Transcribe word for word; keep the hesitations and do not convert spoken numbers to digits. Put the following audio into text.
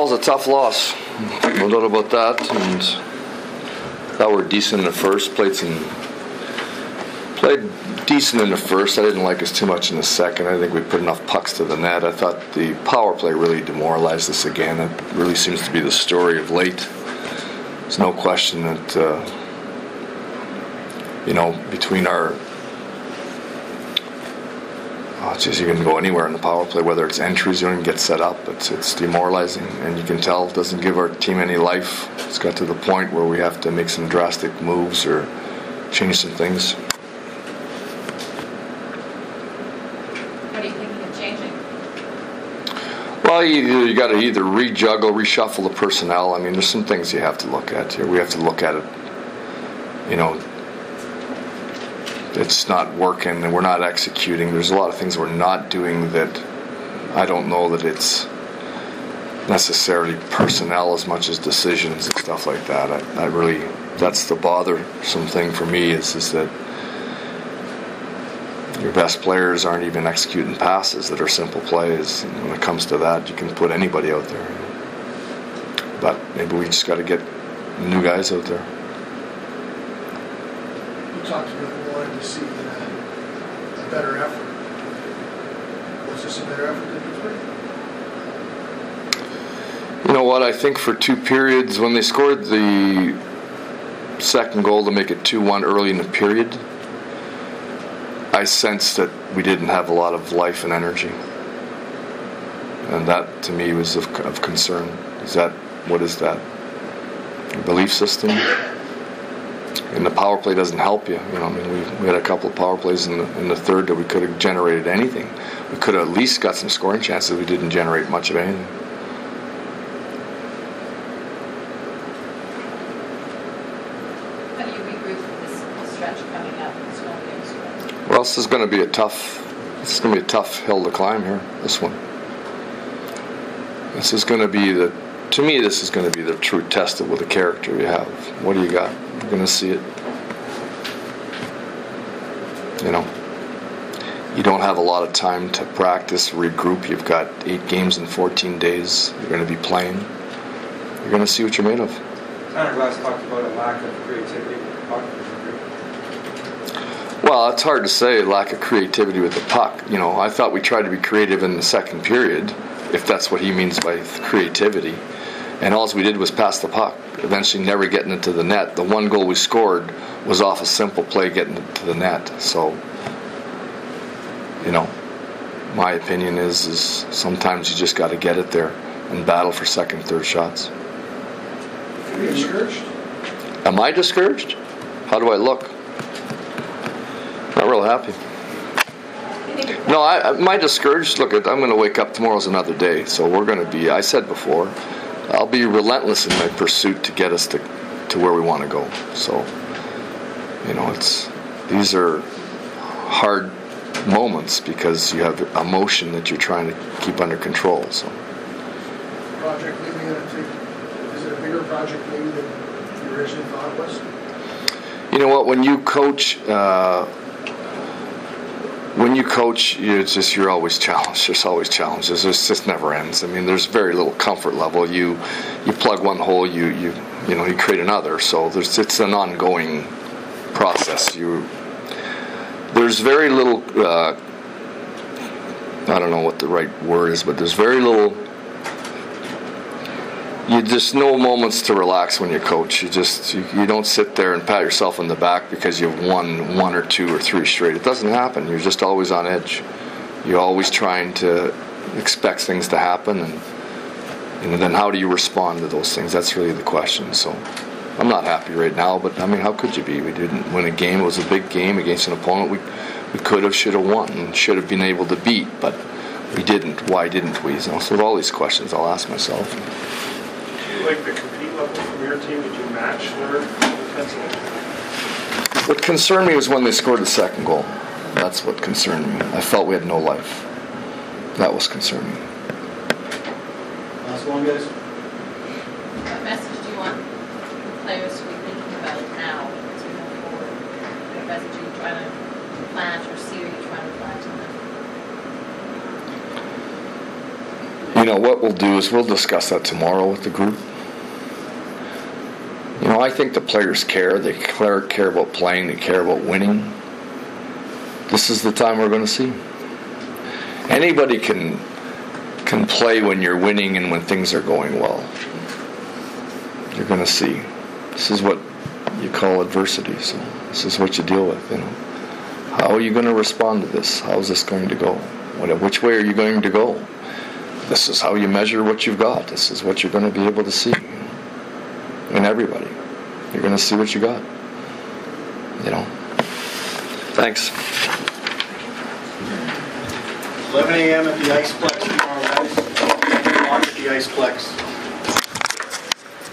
was a tough loss. No doubt about that. And thought we were decent in the first. Played some, played decent in the first. I didn't like us too much in the second. I think we put enough pucks to the net. I thought the power play really demoralized us again. It really seems to be the story of late. There's no question that uh, you know between our oh, geez, you can go anywhere in the power play. Whether it's entries, you don't even get set up. It's it's demoralizing, and you can tell it doesn't give our team any life. It's got to the point where we have to make some drastic moves or change some things. Well, you, you got to either rejuggle, reshuffle the personnel. I mean, there's some things you have to look at here. We have to look at it. You know, it's not working, and we're not executing. There's a lot of things we're not doing that I don't know that it's necessarily personnel as much as decisions and stuff like that. I, I really, that's the bothersome thing for me is is that your best players aren't even executing passes that are simple plays. And when it comes to that, you can put anybody out there. But maybe we just got to get new guys out there. You talked about you wanted to see a, a better effort. Was this a better effort than Pittsburgh? You know what? I think for two periods, when they scored the second goal to make it two one early in the period, I sensed that we didn't have a lot of life and energy, and that to me was of, of concern. Is that what is that? Your belief system? And the power play doesn't help you. You know, I mean, we, we had a couple of power plays in the, in the third that we could have generated anything. We could have at least got some scoring chances. We didn't generate much of anything. Well, this is going to be a tough. This is going to be a tough hill to climb here. This one. This is going to be the. To me, this is going to be the true test of what the character you have. What do you got? You're going to see it. You know. You don't have a lot of time to practice, regroup. You've got eight games in fourteen days. You're going to be playing. You're going to see what you're made of. Tanner Glass talked about a lack of creativity. Well, it's hard to say lack of creativity with the puck. You know, I thought we tried to be creative in the second period, if that's what he means by creativity. And all we did was pass the puck, eventually never getting into the net. The one goal we scored was off a simple play getting to the net. So, you know, my opinion is, is sometimes you just got to get it there and battle for second, third shots. Are you discouraged? Am I discouraged? How do I look? Not real happy. No, I, am I discouraged? Look, I'm going to wake up. Tomorrow's another day, so we're going to be. I said before, I'll be relentless in my pursuit to get us to to where we want to go. So, you know, it's these are hard moments because you have emotion that you're trying to keep under control. So, project maybe going to take. Is it a bigger project maybe than you originally thought it was? You know what? When you coach. Uh, When you coach, you just you're always challenged. There's always challenges. It just never ends. I mean, there's very little comfort level. You you plug one hole, you you you know you create another. So there's it's an ongoing process. You there's very little. Uh, I don't know what the right word is, but there's very little. You just no moments to relax when you coach. You just you, you don't sit there and pat yourself on the back because you've won one or two or three straight. It doesn't happen. You're just always on edge. You're always trying to expect things to happen, and you know, then how do you respond to those things? That's really the question. So I'm not happy right now, but I mean, how could you be? We didn't win a game. It was a big game against an opponent we we could have, should have won, and should have been able to beat, but we didn't. Why didn't we? So, so all these questions I'll ask myself. Like the compete level from your team, did you match their defensively? What concerned me was when they scored the second goal. That's what concerned me. I felt we had no life. That was concerning. Last one, guys. What message do you want players to be thinking about now as we move forward? What message are you trying to plant or see are you trying to plant in them? You know, what we'll do is we'll discuss that tomorrow with the group. You know, I think the players care. They care, care about playing. They care about winning. This is the time we're going to see. Anybody can can play when you're winning and when things are going well. You're going to see. This is what you call adversity. So this is what you deal with. You know, how are you going to respond to this? How is this going to go? What, which way are you going to go? This is how you measure what you've got. This is what you're going to be able to see. And everybody, you're going to see what you got. You know. Thanks. eleven a.m. at the Iceplex tomorrow, guys. At the Iceplex.